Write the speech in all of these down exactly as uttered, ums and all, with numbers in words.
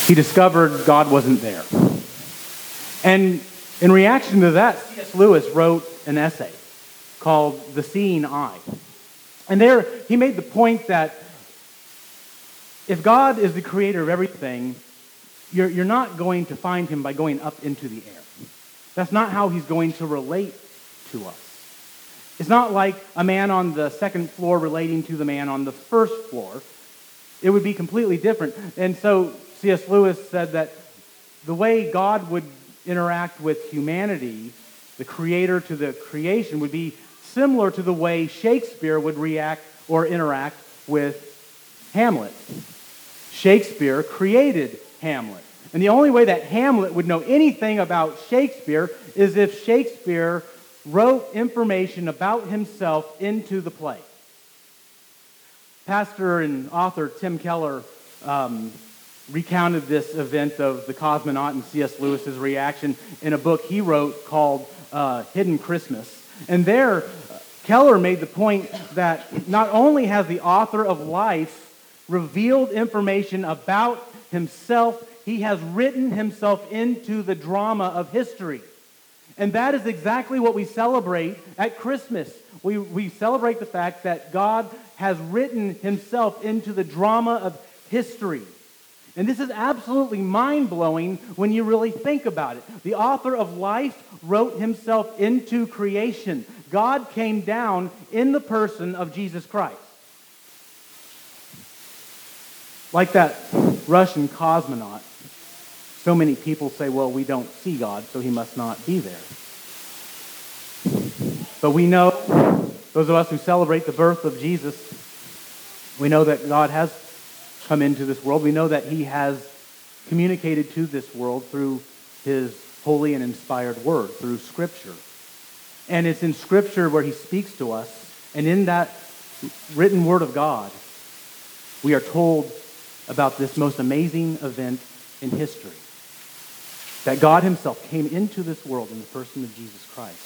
he discovered God wasn't there. And in reaction to that, C S Lewis wrote an essay called The Seeing Eye. And there he made the point that if God is the creator of everything, you're, you're not going to find him by going up into the air. That's not how he's going to relate to us. It's not like a man on the second floor relating to the man on the first floor. It would be completely different. And so C S Lewis said that the way God would interact with humanity, the creator to the creation, would be similar to the way Shakespeare would react or interact with Hamlet. Shakespeare created Hamlet. And the only way that Hamlet would know anything about Shakespeare is if Shakespeare wrote information about himself into the play. Pastor and author Tim Keller um, recounted this event of the cosmonaut and C S Lewis's reaction in a book he wrote called uh, Hidden Christmas. And there, Keller made the point that not only has the author of life revealed information about himself, he has written himself into the drama of history. And that is exactly what we celebrate at Christmas. We, we celebrate the fact that God has written himself into the drama of history. And this is absolutely mind-blowing when you really think about it. The author of life wrote himself into creation. God came down in the person of Jesus Christ. Like that Russian cosmonaut, so many people say, well, we don't see God, so he must not be there. But we know, those of us who celebrate the birth of Jesus, we know that God has come into this world. We know that he has communicated to this world through his holy and inspired word, through Scripture. And it's in Scripture where he speaks to us, and in that written word of God, we are told about this most amazing event in history. That God himself came into this world in the person of Jesus Christ.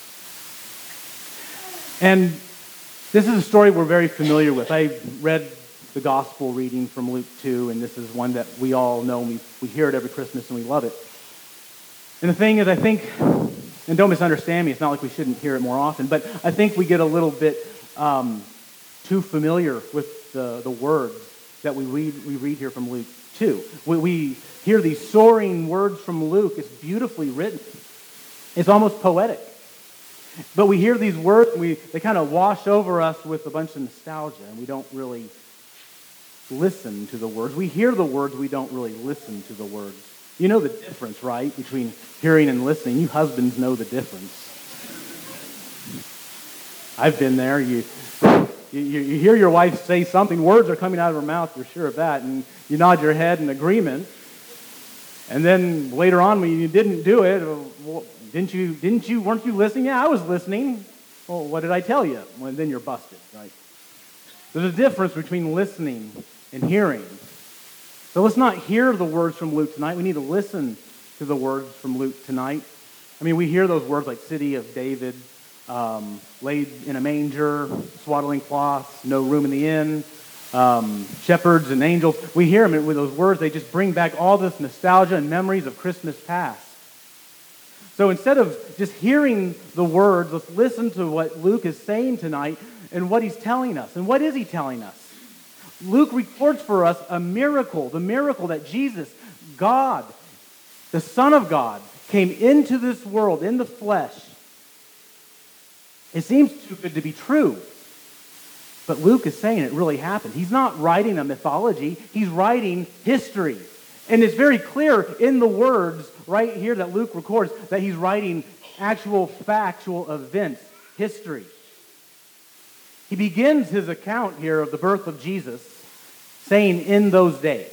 And this is a story we're very familiar with. I read the gospel reading from Luke two, and this is one that we all know, and we, we hear it every Christmas, and we love it. And the thing is, I think, and don't misunderstand me, it's not like we shouldn't hear it more often, but I think we get a little bit um, too familiar with the, the words that we read we read here from Luke two. We, we hear these soaring words from Luke. It's beautifully written. It's almost poetic. But we hear these words, and we they kind of wash over us with a bunch of nostalgia, and we don't really listen to the words. We hear the words, we don't really listen to the words. You know the difference, right, between hearing and listening. You husbands know the difference. I've been there. You, you, you hear your wife say something, words are coming out of her mouth, you're sure of that, and you nod your head in agreement. And then later on, when you didn't do it, well, didn't you, didn't you, weren't you listening? Yeah, I was listening. Well, what did I tell you? Well, then you're busted, right? There's a difference between listening and hearing. So let's not hear the words from Luke tonight. We need to listen to the words from Luke tonight. I mean, we hear those words like city of David, um, laid in a manger, swaddling cloths, no room in the inn, um, shepherds and angels. We hear them with those words. They just bring back all this nostalgia and memories of Christmas past. So instead of just hearing the words, let's listen to what Luke is saying tonight and what he's telling us. And what is he telling us? Luke records for us a miracle, the miracle that Jesus, God, the Son of God, came into this world in the flesh. It seems too good to be true. But Luke is saying it really happened. He's not writing a mythology. He's writing history. And it's very clear in the words right here that Luke records that he's writing actual factual events, history. He begins his account here of the birth of Jesus saying, in those days.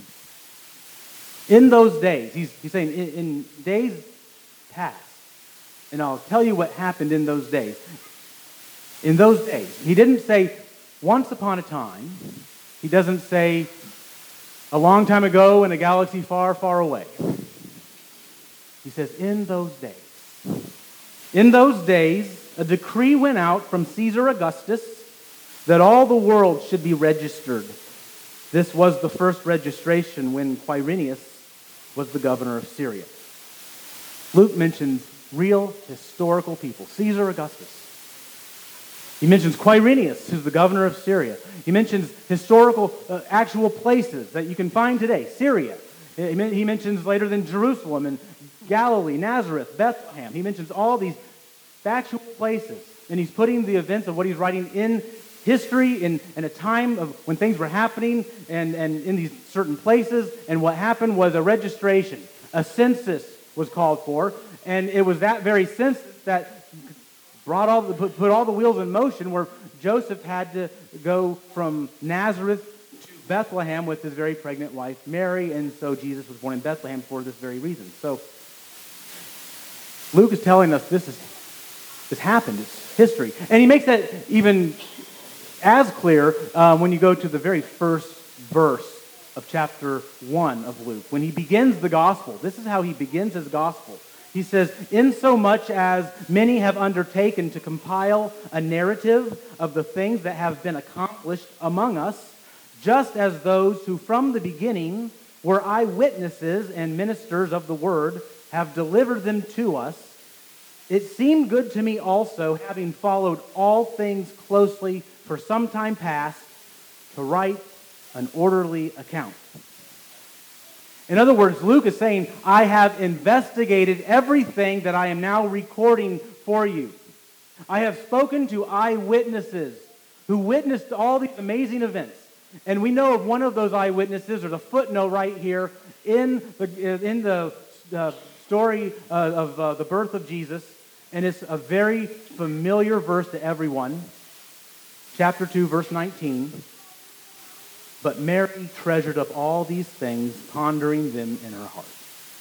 In those days. He's, he's saying, in, in days past. And I'll tell you what happened in those days. In those days. He didn't say, once upon a time. He doesn't say, a long time ago in a galaxy far, far away. He says, in those days. In those days, a decree went out from Caesar Augustus that all the world should be registered. This was the first registration when Quirinius was the governor of Syria. Luke mentions real historical people. Caesar Augustus. He mentions Quirinius, who's the governor of Syria. He mentions historical, uh, actual places that you can find today. Syria. He mentions later than Jerusalem and Galilee, Nazareth, Bethlehem. He mentions all these factual places. And he's putting the events of what he's writing in history, in, in a time of when things were happening and, and in these certain places. And what happened was a registration. A census was called for. And it was that very census that brought all the, put, put all the wheels in motion, where Joseph had to go from Nazareth to Bethlehem with his very pregnant wife Mary, and so Jesus was born in Bethlehem for this very reason. So Luke is telling us this is this happened. It's history, and he makes that even as clear uh, when you go to the very first verse of chapter one of Luke, when he begins the gospel. This is how he begins his gospel. He says, "Insomuch as many have undertaken to compile a narrative of the things that have been accomplished among us, just as those who from the beginning were eyewitnesses and ministers of the word have delivered them to us, it seemed good to me also, having followed all things closely for some time past, to write an orderly account." In other words, Luke is saying, I have investigated everything that I am now recording for you. I have spoken to eyewitnesses who witnessed all these amazing events. And we know of one of those eyewitnesses. There's a footnote right here in the, in the uh, story uh, of uh, the birth of Jesus. And it's a very familiar verse to everyone. Chapter two, verse nineteen. "But Mary treasured up all these things, pondering them in her heart."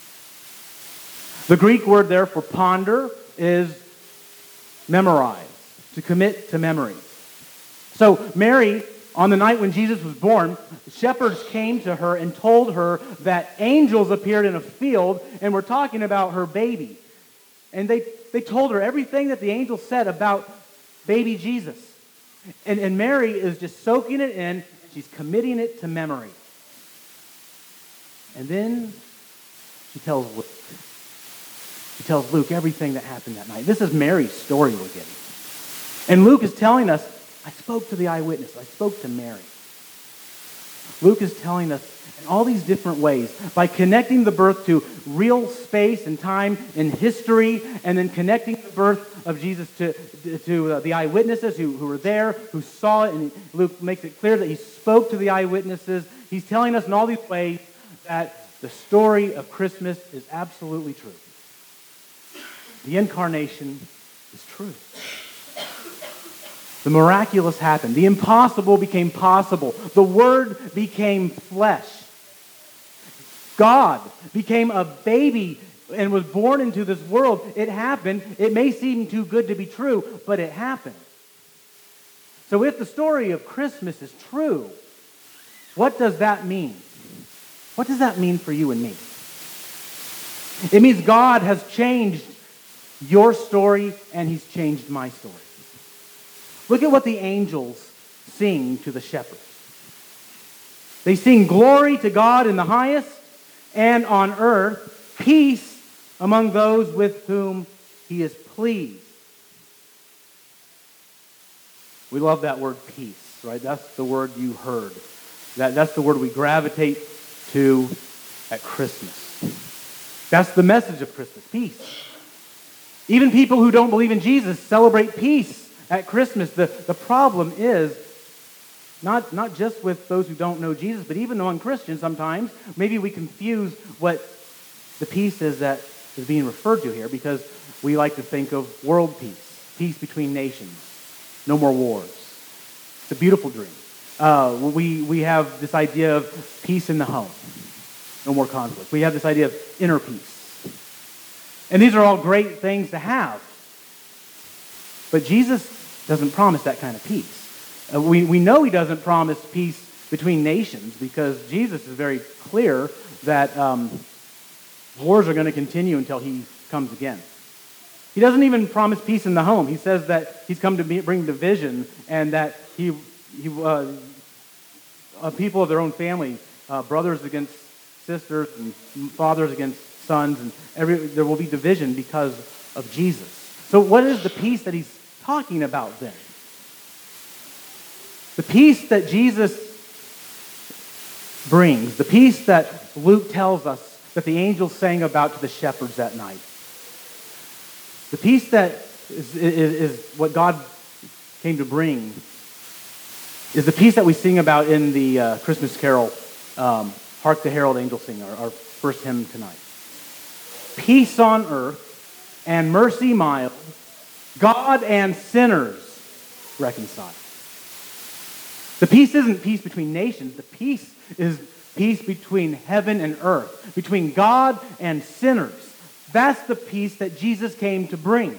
The Greek word there for ponder is memorize, to commit to memory. So Mary, on the night when Jesus was born, shepherds came to her and told her that angels appeared in a field and were talking about her baby. And they, they told her everything that the angel said about baby Jesus. And, and Mary is just soaking it in. She's committing it to memory. And then she tells Luke. She tells Luke everything that happened that night. This is Mary's story we're getting. And Luke is telling us, I spoke to the eyewitness. I spoke to Mary. Luke is telling us in all these different ways, by connecting the birth to real space and time in history, and then connecting the birth of Jesus to, to uh, the eyewitnesses who, who were there, who saw it, and Luke makes it clear that he spoke to the eyewitnesses. He's telling us in all these ways that the story of Christmas is absolutely true. The incarnation is true. The miraculous happened. The impossible became possible. The Word became flesh. God became a baby and was born into this world. It happened. It may seem too good to be true, but it happened. So if the story of Christmas is true, what does that mean? What does that mean for you and me? It means God has changed your story, and He's changed my story. Look at what the angels sing to the shepherds. They sing glory to God in the highest, and on earth, peace among those with whom He is pleased. We love that word peace, right? That's the word you heard. That, that's the word we gravitate to at Christmas. That's the message of Christmas, peace. Even people who don't believe in Jesus celebrate peace at Christmas. The, the problem is, not, not just with those who don't know Jesus, but even among Christians sometimes, maybe we confuse what the peace is that is being referred to here, because we like to think of world peace, peace between nations, no more wars. It's a beautiful dream. Uh, we, we have this idea of peace in the home, no more conflict. We have this idea of inner peace. And these are all great things to have. But Jesus doesn't promise that kind of peace. Uh, we, we know He doesn't promise peace between nations, because Jesus is very clear that um, wars are going to continue until He comes again. He doesn't even promise peace in the home. He says that He's come to be, bring division, and that He, he uh, uh, people of their own family, uh, brothers against sisters and fathers against sons, and every there will be division because of Jesus. So what is the peace that he's talking about then? The peace that Jesus brings, the peace that Luke tells us that the angels sang about to the shepherds that night. The peace that is, is, is what God came to bring is the peace that we sing about in the uh, Christmas carol, um, Hark the Herald Angels Sing, our, our first hymn tonight. Peace on earth and mercy mild, God and sinners reconciled. The peace isn't peace between nations. The peace is peace between heaven and earth, between God and sinners. That's the peace that Jesus came to bring.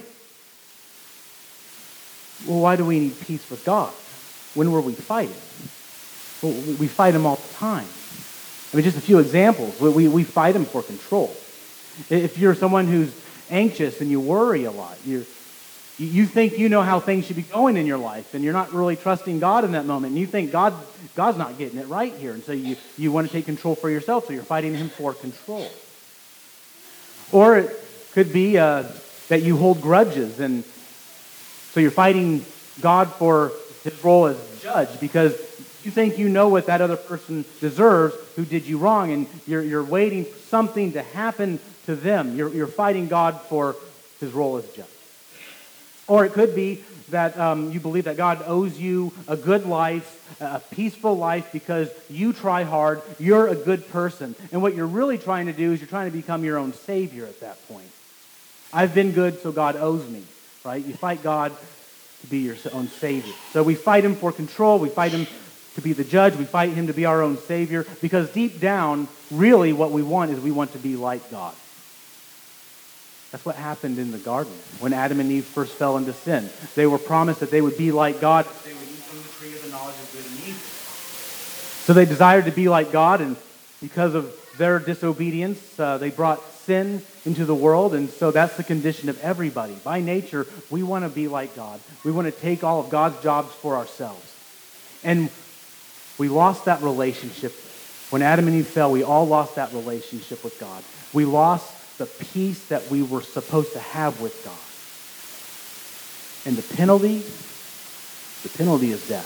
Well, why do we need peace with God? When were we fighting? Well, we fight him all the time. I mean, just a few examples. We, we fight him for control. If you're someone who's anxious and you worry a lot, you're, you think you know how things should be going in your life, and you're not really trusting God in that moment, and you think God, God's not getting it right here, and so you, you want to take control for yourself, so you're fighting him for control. Or it could be uh, that you hold grudges, and so you're fighting God for his role as judge because you think you know what that other person deserves who did you wrong, and you're, you're waiting for something to happen to them. You're, you're fighting God for his role as judge. Or it could be that um, you believe that God owes you a good life, a peaceful life, because you try hard, you're a good person. And what you're really trying to do is you're trying to become your own savior at that point. I've been good, so God owes me, right? You fight God to be your own savior. So we fight him for control, we fight him to be the judge, we fight him to be our own savior, because deep down, really what we want is we want to be like God. That's what happened in the garden when Adam and Eve first fell into sin. They were promised that they would be like God if they would eat from the tree of the knowledge of good and evil. So they desired to be like God, and because of their disobedience, uh, they brought sin into the world, and so that's the condition of everybody. By nature, we want to be like God. We want to take all of God's jobs for ourselves. And we lost that relationship. When Adam and Eve fell, we all lost that relationship with God. We lost the peace that we were supposed to have with God. And the penalty, the penalty is death.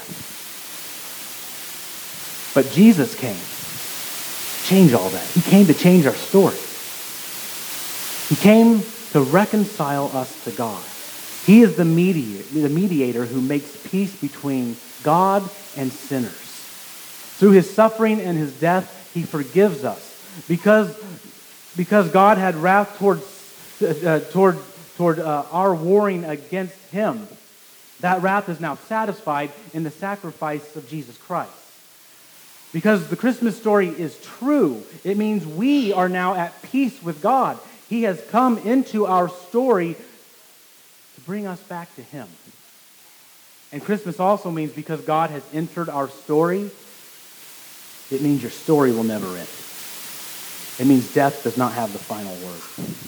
But Jesus came to change all that. He came to change our story. He came to reconcile us to God. He is the mediator, the mediator who makes peace between God and sinners. Through his suffering and his death, he forgives us. Because Because God had wrath towards, uh, toward, toward uh, our warring against him. That wrath is now satisfied in the sacrifice of Jesus Christ. Because the Christmas story is true, it means we are now at peace with God. He has come into our story to bring us back to him. And Christmas also means because God has entered our story, it means your story will never end. It means death does not have the final word.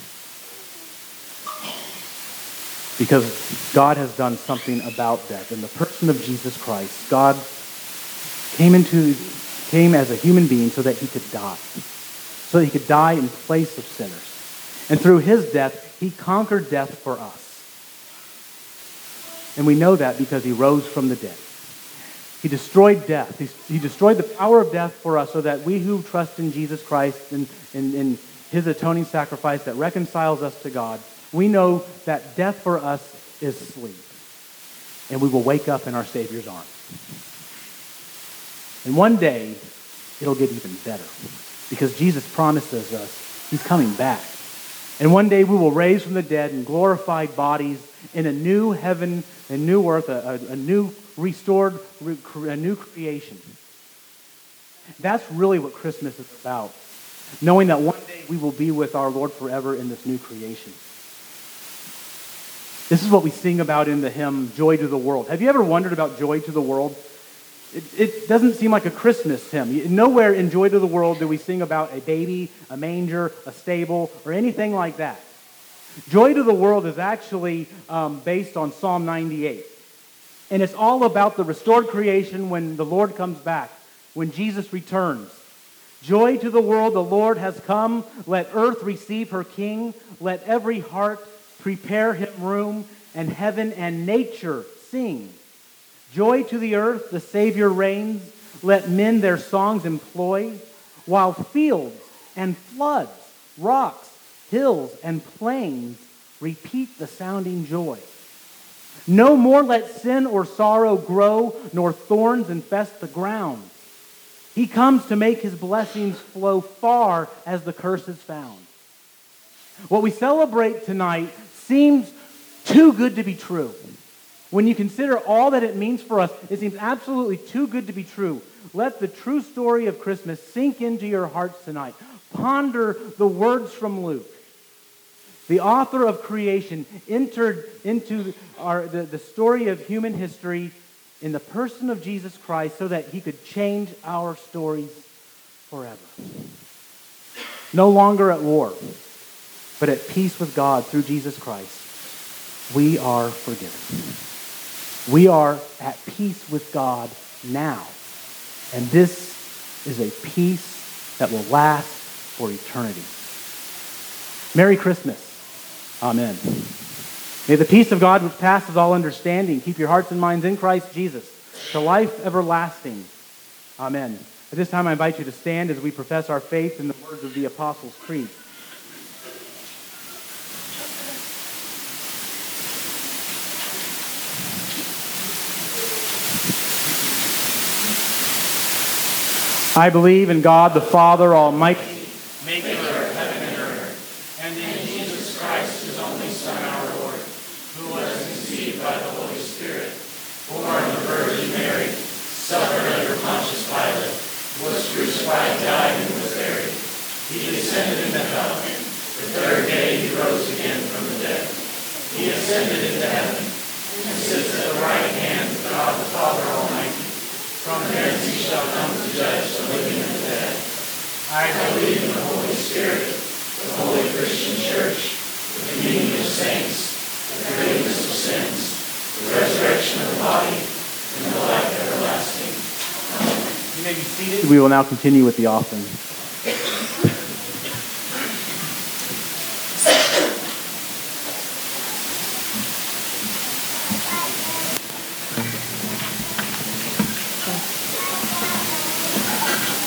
Because God has done something about death. In the person of Jesus Christ, God came into came as a human being so that he could die. So that he could die in place of sinners. And through his death, he conquered death for us. And we know that because he rose from the dead. He destroyed death. He, he destroyed the power of death for us so that we who trust in Jesus Christ and in, in his atoning sacrifice that reconciles us to God, we know that death for us is sleep. And we will wake up in our Savior's arms. And one day, it'll get even better. Because Jesus promises us he's coming back. And one day we will raise from the dead in glorified bodies in a new heaven, a new earth, a, a, a new restored, a new creation. That's really what Christmas is about. Knowing that one day we will be with our Lord forever in this new creation. This is what we sing about in the hymn, Joy to the World. Have you ever wondered about Joy to the World? It, it doesn't seem like a Christmas hymn. Nowhere in Joy to the World do we sing about a baby, a manger, a stable, or anything like that. Joy to the World is actually um, based on Psalm ninety-eight. And it's all about the restored creation when the Lord comes back, when Jesus returns. Joy to the world, the Lord has come. Let earth receive her King. Let every heart prepare him room, and heaven and nature sing. Joy to the earth, the Savior reigns. Let men their songs employ, while fields and floods, rocks, hills, and plains repeat the sounding joy. No more let sin or sorrow grow, nor thorns infest the ground. He comes to make his blessings flow far as the curse is found. What we celebrate tonight seems too good to be true. When you consider all that it means for us, it seems absolutely too good to be true. Let the true story of Christmas sink into your hearts tonight. Ponder the words from Luke. The author of creation entered into our, the, the story of human history in the person of Jesus Christ so that he could change our stories forever. No longer at war, but at peace with God through Jesus Christ, we are forgiven. We are at peace with God now. And this is a peace that will last for eternity. Merry Christmas. Amen. May the peace of God which passes all understanding keep your hearts and minds in Christ Jesus to life everlasting. Amen. At this time I invite you to stand as we profess our faith in the words of the Apostles' Creed. I believe in God the Father Almighty, maker of heaven and earth, and in Jesus Christ, his only Son, our Lord, who was conceived by the Holy Spirit, born of the Virgin Mary, suffered under Pontius Pilate, was crucified, died, and was buried. He descended into hell. The third day he rose again from the dead. He ascended into heaven, and sits at the right hand of God the Father Almighty. From thence he shall come to judge the living and the dead. I believe in the Holy Spirit, the holy Christian Church, the communion of saints, the forgiveness of sins, the resurrection of the body, and the life everlasting. Amen. You may be seated. We will now continue with the offering.